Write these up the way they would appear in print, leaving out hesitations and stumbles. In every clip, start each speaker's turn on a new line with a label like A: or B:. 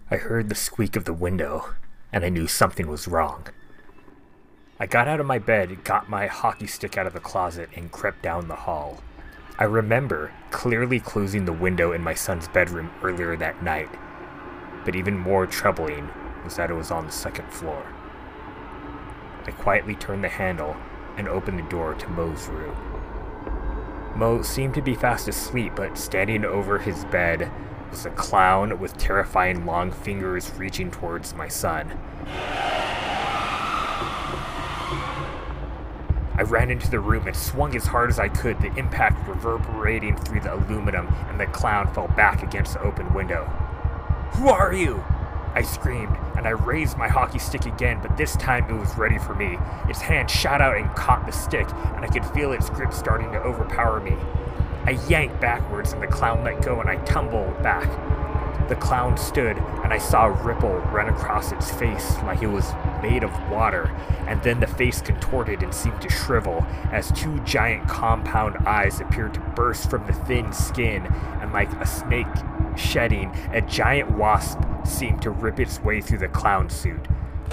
A: I heard the squeak of the window, and I knew something was wrong. I got out of my bed, got my hockey stick out of the closet, and crept down the hall. I remember clearly closing the window in my son's bedroom earlier that night, but even more troubling was that it was on the second floor. I quietly turned the handle and opened the door to Mo's room. Mo seemed to be fast asleep, but standing over his bed was a clown with terrifying long fingers reaching towards my son. I ran into the room and swung as hard as I could, the impact reverberating through the aluminum, and the clown fell back against the open window. "Who are you?" I screamed, and I raised my hockey stick again, but this time it was ready for me. Its hand shot out and caught the stick, and I could feel its grip starting to overpower me. I yanked backwards, and the clown let go, and I tumbled back. The clown stood, and I saw a ripple run across its face like it was made of water, and then the face contorted and seemed to shrivel as two giant compound eyes appeared to burst from the thin skin, and like a snake shedding, a giant wasp seemed to rip its way through the clown suit.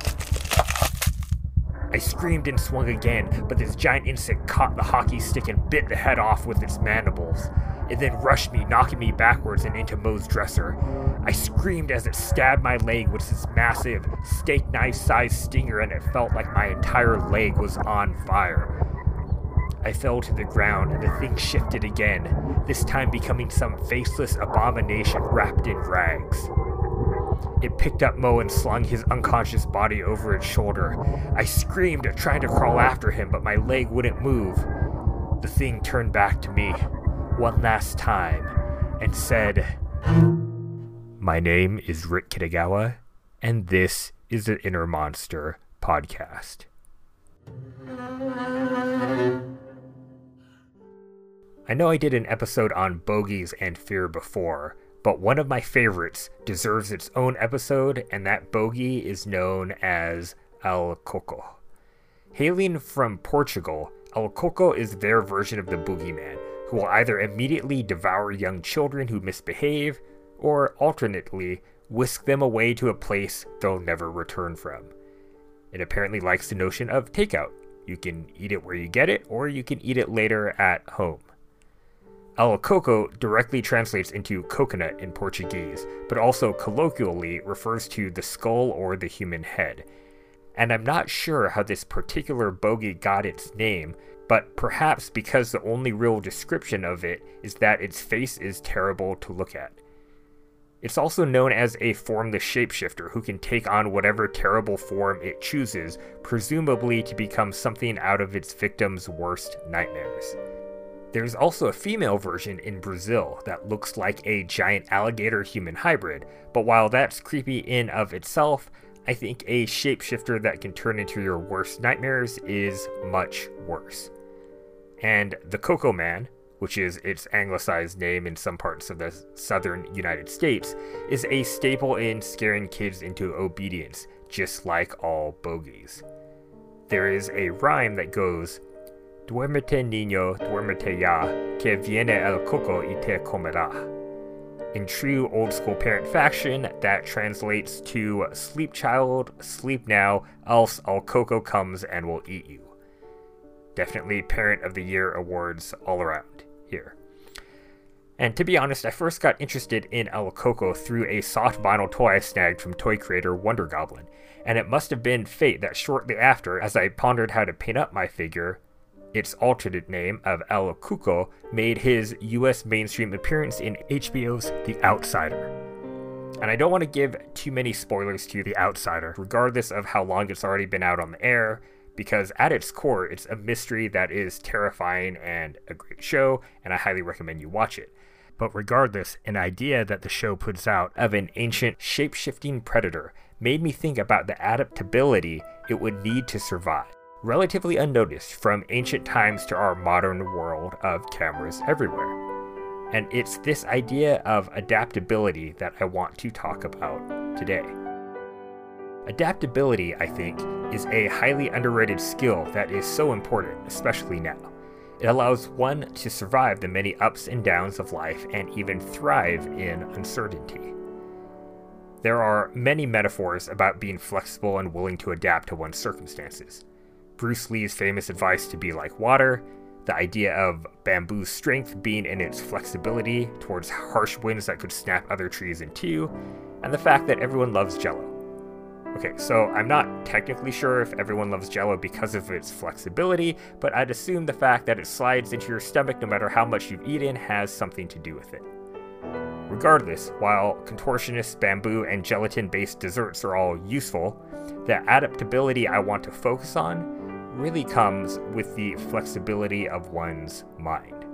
A: I screamed and swung again, but this giant insect caught the hockey stick and bit the head off with its mandibles. It then rushed me, knocking me backwards and into Mo's dresser. I screamed as it stabbed my leg with its massive, steak knife-sized stinger, and it felt like my entire leg was on fire. I fell to the ground, and the thing shifted again, this time becoming some faceless abomination wrapped in rags. It picked up Mo and slung his unconscious body over its shoulder. I screamed, trying to crawl after him, but my leg wouldn't move. The thing turned back to me one last time and said, "My name is Rick Kitagawa, and this is the Inner Monster Podcast." I know I did an episode on bogies and fear before, but one of my favorites deserves its own episode, and that bogey is known as El Coco. Hailing from Portugal, El Coco is their version of the boogeyman, who will either immediately devour young children who misbehave, or alternately, whisk them away to a place they'll never return from. It apparently likes the notion of takeout. You can eat it where you get it, or you can eat it later at home. El Coco directly translates into coconut in Portuguese, but also colloquially refers to the skull or the human head. And I'm not sure how this particular bogey got its name, but perhaps because the only real description of it is that its face is terrible to look at. It's also known as a formless shapeshifter who can take on whatever terrible form it chooses, presumably to become something out of its victim's worst nightmares. There's also a female version in Brazil that looks like a giant alligator-human hybrid, but while that's creepy in of itself, I think a shapeshifter that can turn into your worst nightmares is much worse. And the Coco Man, which is its anglicized name in some parts of the southern United States, is a staple in scaring kids into obedience, just like all bogies. There is a rhyme that goes, "Duérmete niño, duérmete ya, que viene el coco y te comerá." In true old-school parent fashion, that translates to, "Sleep child, sleep now, else El Coco comes and will eat you." Definitely Parent of the Year awards all around here. And to be honest, I first got interested in El Coco through a soft vinyl toy I snagged from toy creator Wonder Goblin, and it must have been fate that shortly after, as I pondered how to paint up my figure, its alternate name of El Cuco made his US mainstream appearance in HBO's The Outsider. And I don't want to give too many spoilers to The Outsider, regardless of how long it's already been out on the air, because at its core, it's a mystery that is terrifying and a great show, and I highly recommend you watch it. But regardless, an idea that the show puts out of an ancient shape-shifting predator made me think about the adaptability it would need to survive, relatively unnoticed from ancient times to our modern world of cameras everywhere. And it's this idea of adaptability that I want to talk about today. Adaptability, I think, is a highly underrated skill that is so important, especially now. It allows one to survive the many ups and downs of life and even thrive in uncertainty. There are many metaphors about being flexible and willing to adapt to one's circumstances. Bruce Lee's famous advice to be like water, the idea of bamboo's strength being in its flexibility towards harsh winds that could snap other trees in two, and the fact that everyone loves Jell-O. Okay, so I'm not technically sure if everyone loves Jell-O because of its flexibility, but I'd assume the fact that it slides into your stomach no matter how much you've eaten has something to do with it. Regardless, while contortionist, bamboo, and gelatin-based desserts are all useful, the adaptability I want to focus on really comes with the flexibility of one's mind.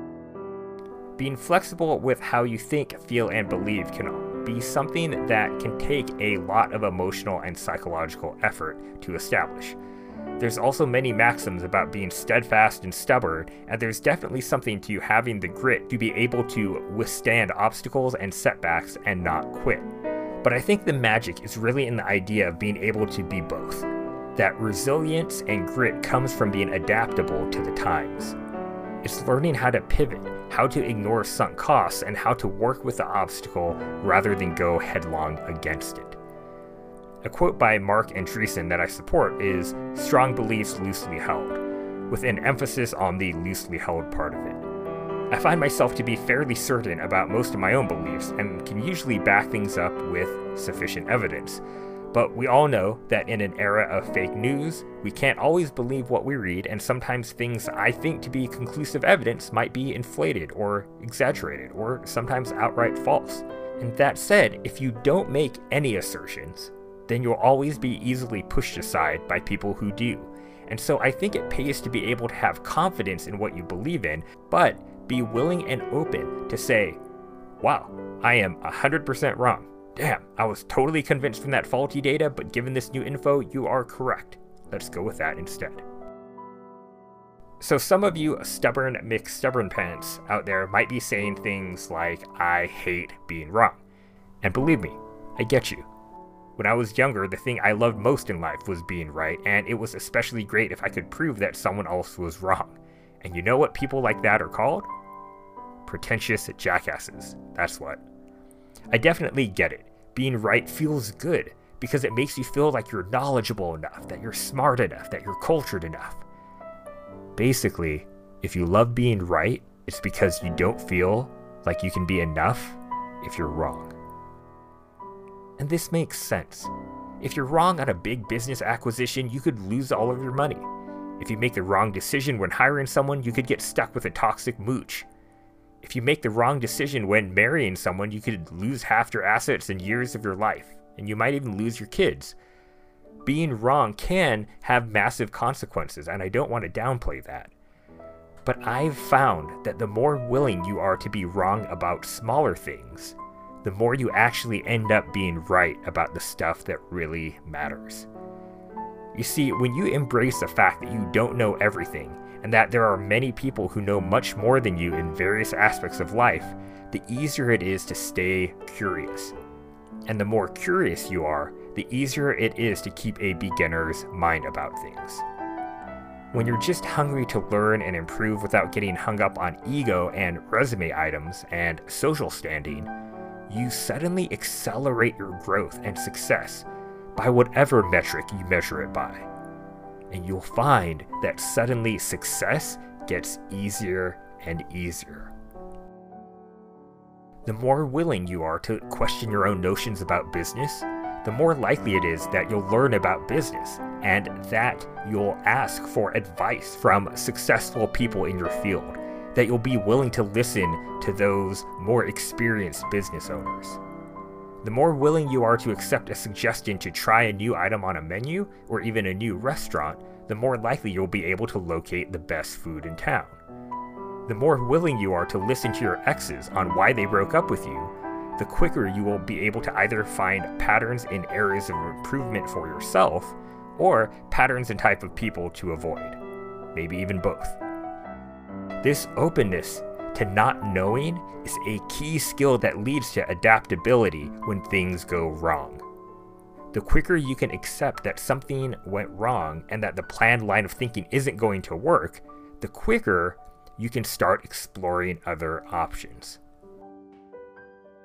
A: Being flexible with how you think, feel, and believe can be something that can take a lot of emotional and psychological effort to establish. There's also many maxims about being steadfast and stubborn, and there's definitely something to having the grit to be able to withstand obstacles and setbacks and not quit. But I think the magic is really in the idea of being able to be both. That resilience and grit comes from being adaptable to the times. It's learning how to pivot, how to ignore sunk costs, and how to work with the obstacle rather than go headlong against it. A quote by Mark Andreessen that I support is, "Strong beliefs loosely held," with an emphasis on the loosely held part of it. I find myself to be fairly certain about most of my own beliefs and can usually back things up with sufficient evidence. But we all know that in an era of fake news, we can't always believe what we read, and sometimes things I think to be conclusive evidence might be inflated or exaggerated or sometimes outright false. And that said, if you don't make any assertions, then you'll always be easily pushed aside by people who do. And so I think it pays to be able to have confidence in what you believe in, but be willing and open to say, wow, I am 100% wrong. Damn, I was totally convinced from that faulty data, but given this new info, you are correct. Let's go with that instead. So some of you stubborn McStubborn pants out there might be saying things like, I hate being wrong. And believe me, I get you. When I was younger, the thing I loved most in life was being right, and it was especially great if I could prove that someone else was wrong. And you know what people like that are called? Pretentious jackasses. That's what. I definitely get it. Being right feels good because it makes you feel like you're knowledgeable enough, that you're smart enough, that you're cultured enough. Basically, if you love being right, it's because you don't feel like you can be enough if you're wrong. And this makes sense. If you're wrong on a big business acquisition, you could lose all of your money. If you make the wrong decision when hiring someone, you could get stuck with a toxic mooch. If you make the wrong decision when marrying someone, you could lose half your assets and years of your life, and you might even lose your kids. Being wrong can have massive consequences, and I don't want to downplay that. But I've found that the more willing you are to be wrong about smaller things, the more you actually end up being right about the stuff that really matters. You see, when you embrace the fact that you don't know everything, and that there are many people who know much more than you in various aspects of life, the easier it is to stay curious. And the more curious you are, the easier it is to keep a beginner's mind about things. When you're just hungry to learn and improve without getting hung up on ego and resume items and social standing, you suddenly accelerate your growth and success by whatever metric you measure it by. And you'll find that suddenly success gets easier and easier. The more willing you are to question your own notions about business, the more likely it is that you'll learn about business and that you'll ask for advice from successful people in your field, that you'll be willing to listen to those more experienced business owners. The more willing you are to accept a suggestion to try a new item on a menu or even a new restaurant, the more likely you'll be able to locate the best food in town. The more willing you are to listen to your exes on why they broke up with you, the quicker you will be able to either find patterns in areas of improvement for yourself or patterns and type of people to avoid. Maybe even both. This openness to not knowing is a key skill that leads to adaptability when things go wrong. The quicker you can accept that something went wrong and that the planned line of thinking isn't going to work, the quicker you can start exploring other options.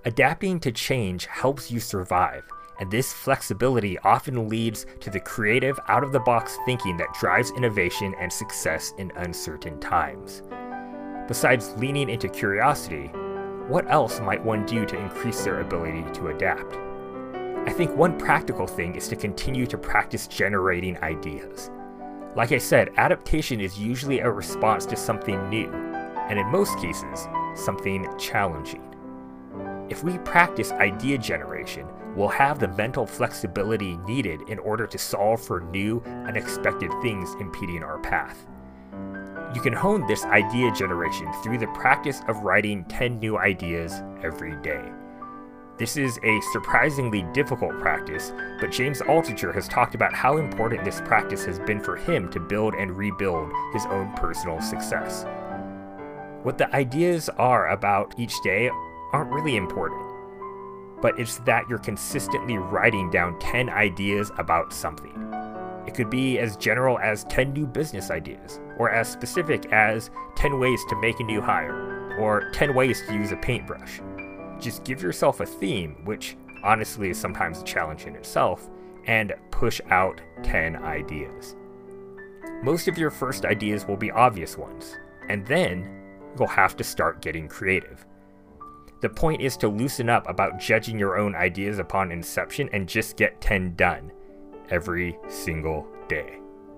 A: Adapting to change helps you survive, and this flexibility often leads to the creative, out-of-the-box thinking that drives innovation and success in uncertain times. Besides leaning into curiosity, what else might one do to increase their ability to adapt? I think one practical thing is to continue to practice generating ideas. Like I said, adaptation is usually a response to something new, and in most cases, something challenging. If we practice idea generation, we'll have the mental flexibility needed in order to solve for new, unexpected things impeding our path. You can hone this idea generation through the practice of writing 10 new ideas every day. This is a surprisingly difficult practice, but James Altucher has talked about how important this practice has been for him to build and rebuild his own personal success. What the ideas are about each day aren't really important, but it's that you're consistently writing down 10 ideas about something. It could be as general as 10 new business ideas, or as specific as 10 ways to make a new hire, or 10 ways to use a paintbrush. Just give yourself a theme, which honestly is sometimes a challenge in itself, and push out 10 ideas. Most of your first ideas will be obvious ones, and then you'll have to start getting creative. The point is to loosen up about judging your own ideas upon inception and just get 10 done every single day.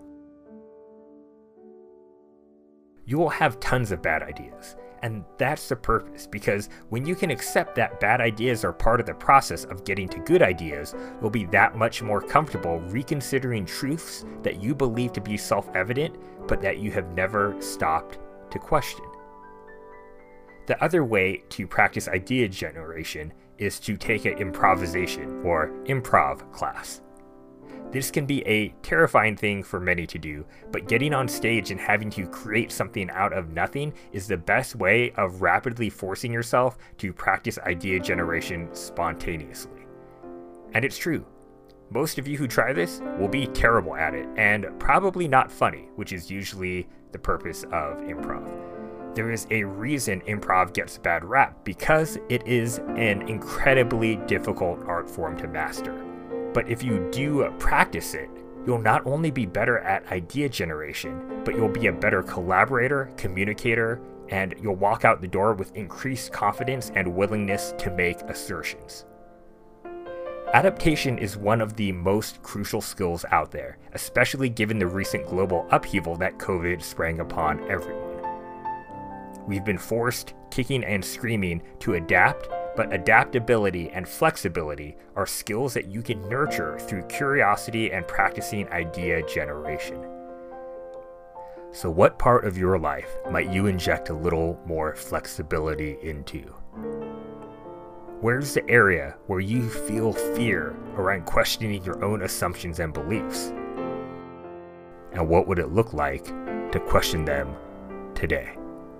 A: You will have tons of bad ideas, and that's the purpose, because when you can accept that bad ideas are part of the process of getting to good ideas, you'll be that much more comfortable reconsidering truths that you believe to be self-evident, but that you have never stopped to question. The other way to practice idea generation is to take an improvisation or improv class. This can be a terrifying thing for many to do, but getting on stage and having to create something out of nothing is the best way of rapidly forcing yourself to practice idea generation spontaneously. And it's true. Most of you who try this will be terrible at it and probably not funny, which is usually the purpose of improv. There is a reason improv gets a bad rap, because it is an incredibly difficult art form to master. But if you do practice it, you'll not only be better at idea generation, but you'll be a better collaborator, communicator, and you'll walk out the door with increased confidence and willingness to make assertions. Adaptation is one of the most crucial skills out there, especially given the recent global upheaval that COVID sprang upon everyone. We've been forced, kicking and screaming, to adapt, but adaptability and flexibility are skills that you can nurture through curiosity and practicing idea generation. So what part of your life might you inject a little more flexibility into? Where's the area where you feel fear around questioning your own assumptions and beliefs? And what would it look like to question them today?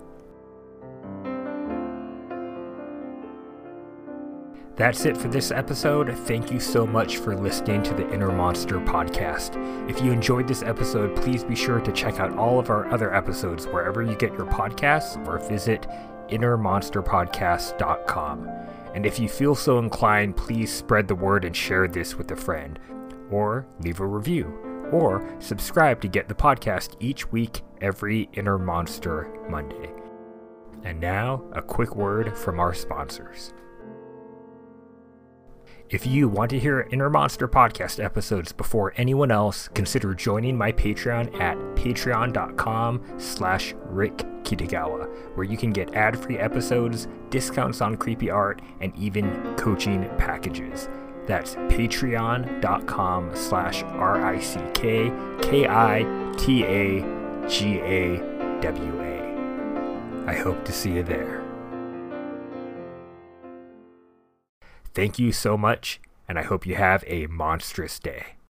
A: That's it for this episode. Thank you so much for listening to the Inner Monster podcast. If you enjoyed this episode, please be sure to check out all of our other episodes wherever you get your podcasts, or visit innermonsterpodcast.com. And if you feel so inclined, please spread the word and share this with a friend, or leave a review, or subscribe to get the podcast each week every Inner Monster Monday. And now, a quick word from our sponsors. If you want to hear Inner Monster podcast episodes before anyone else, consider joining my Patreon at patreon.com/Rick Kitagawa, where you can get ad-free episodes, discounts on creepy art, and even coaching packages. That's patreon.com/RickKitagawa. I hope to see you there. Thank you so much, and I hope you have a monstrous day.